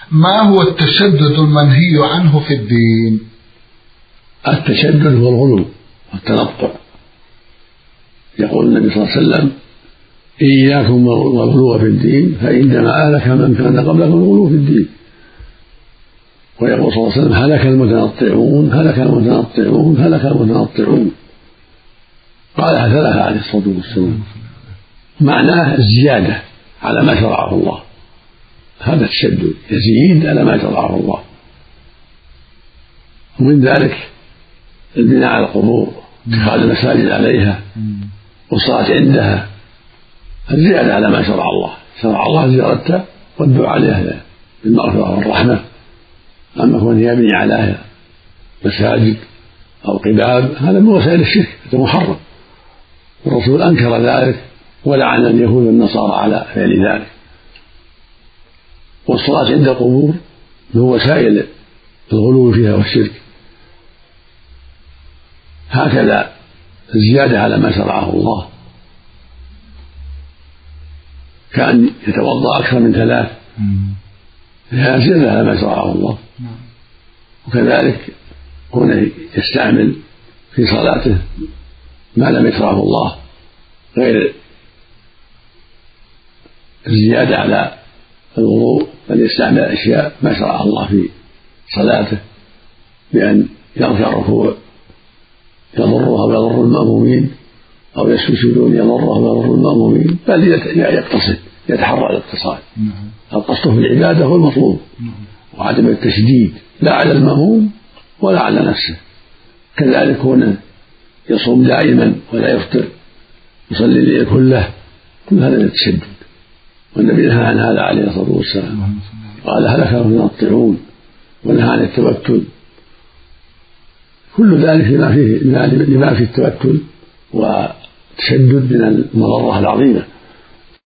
ما هو التشدد المنهي عنه في الدين؟ التشدد هو الغلو والتنطع. يقول النبي صلى الله عليه وسلم: إياكم والغلو في الدين فإنما أهلك من كان قبلكم الغلو في الدين. ويقول صلى الله عليه وسلم: هلك المتنطعون هلك المتنطعون هلك المتنطعون. قالها ثلاثة عليه الصلاة والسلام. معناه الزيادة على ما شرعه الله، هذا التشدد، يزيد على ما شرعه الله. ومن ذلك البناء على القبور، اتخاذ المساجد عليها والصلاة عندها، الزيادة على ما شرع الله. شرع الله زيارتها والدعاء عليها بالمغفرة والرحمة. أما كون يبني عليها مساجد أو قباب هذا من وسائل الشرك، هذا محرم، والرسول أنكر ذلك ولعن اليهود والنصارى على فعل ذلك. والصلاة عند القبور من وسائل الغلو فيها والشرك. هكذا الزيادة على ما شرعه الله، كأن يتوضأ أكثر من 3، فيها زيادة على ما شرعه الله. وكذلك كونه يستعمل في صلاته ما لم يشرعه الله، غير الزيادة على الوضوء، بل يستعمل أشياء ما شرعها الله في صلاته، بأن يرفع الركوع يضره أو يضر المأمومين، أو يسجدون يضره أو يضر المأمومين، بل يقتصد، يتحرى الاقتصاد. القصد في العبادة هو المطلوب، وعدم التشديد لا على المأموم ولا على نفسه. كذلك هنا يصوم دائما ولا يفطر، يصلي الليل كله، كل هذا من التشدد، والنبي نهى عن هذا عليه الصلاة والسلام. قال: هلك المتنطعون، ونهى عن التبتل. كل ذلك لما فيه التبتل والتشدد من المضرة العظيمة.